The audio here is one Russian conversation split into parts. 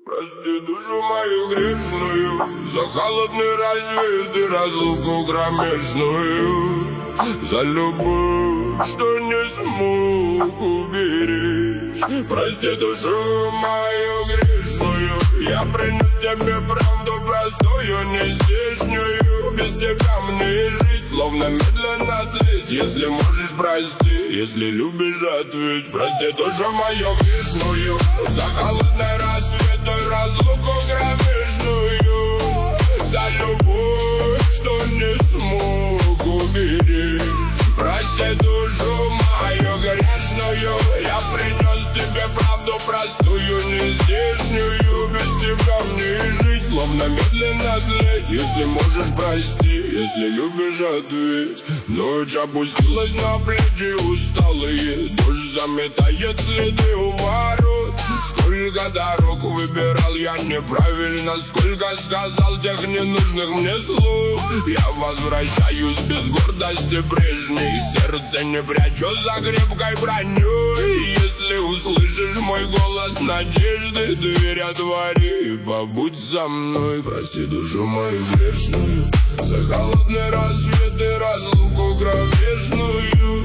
Прости душу мою грешную за холодный рассвет и разлуку кромешную, за любовь, что не смог уберечь. Прости душу мою грешную, я принес тебе правду простую, не здешнюю. Без тебя мне жить, словно медленно тлеть. Если можешь, прости, если любишь, ответь. Прости душу мою грешную за холодный рассвет и разлуку кромешную, за любовь, что не смог уберечь. Прости душу мою грешную, я принес тебе правду простую, не здешнюю. Без тебя мне жить, словно медленно тлеть. Если можешь, прости, если любишь, ответь. Ночь опустилась на плечи усталые, дождь заметает следы у ворот. Сколько дорог выбирал я неправильно, сколько сказал тех ненужных мне слов. Я возвращаюсь без гордости прежней, сердце не прячу за крепкой броней. Если услышишь мой голос надежды, дверь отвори и побудь со мной. Прости душу мою грешную за холодный рассвет и разлуку кромешную,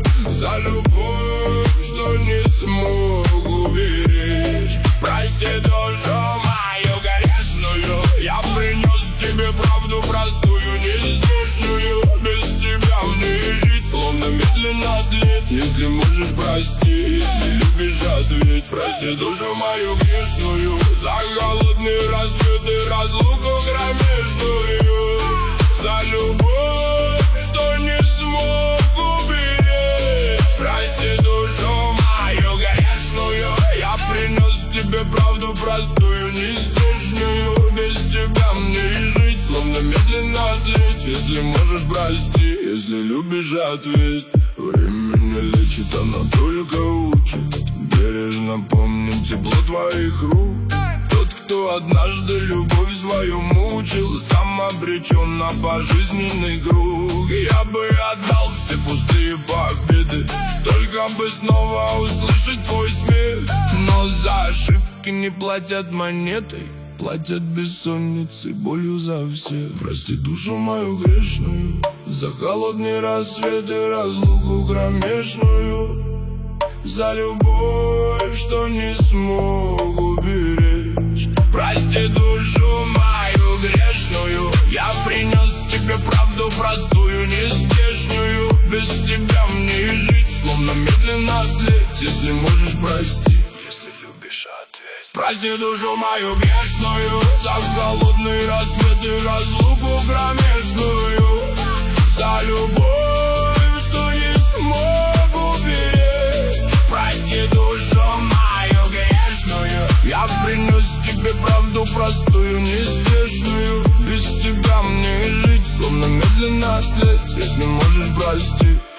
за любовь, что не смог уберечь. Прости душу мою грешную, я принес тебе правду простую, не здешнюю. Без тебя мне жить, словно медленно тлеть. Если можешь, прости, если любишь, ответь. Прости душу мою грешную за холодный рассвет и разлуку кромешную, за любовь, что не смог уберечь. Прости душу мою грешную, я принес тебе правду простую, не здешнюю. Без тебя мне жить, словно медленно тлеть. Если можешь, прости, если любишь, ответь. Время не лечит, оно только учит. Бережно помним тепло твоих рук. Тот, кто однажды любовь свою мучил, сам обречен на пожизненный круг. Я бы отдал все пустые победы, только бы снова услышать твой смех. Но за ошибки не платят монетой, платят бессонницей, болью за всех. Прости душу мою грешную за холодный рассвет и разлуку кромешную, за любовь, что не смог уберечь. Прости душу мою грешную, я принес тебе правду простую, не здешнюю. Без тебя мне жить, словно медленно тлеть. Если можешь, прости, если любишь, ответь. Прости душу мою грешную за холодный рассвет и разлуку кромешную, за любовь, что не смог уберечь. Прости душу мою грешную, я принес тебе правду простую, не здешнюю. Без тебя мне жить, словно медленно тлеть. Если можешь, прости.